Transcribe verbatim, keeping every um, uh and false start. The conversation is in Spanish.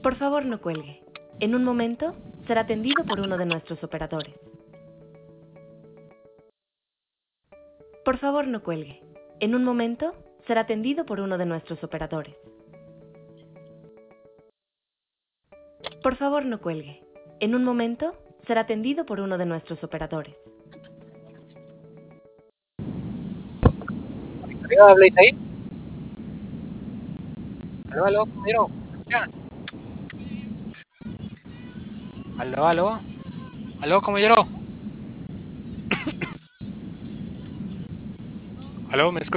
Por favor, no cuelgue. En un momento, será atendido por uno de nuestros operadores. Por favor, no cuelgue. En un momento, será atendido por uno de nuestros operadores. Por favor, no cuelgue. En un momento, será atendido por uno de nuestros operadores. ¿Arriba habláis ahí? Aló, aló, compañero. Ya. Aló, aló. Aló, compañero. Aló, ¿me escuchas?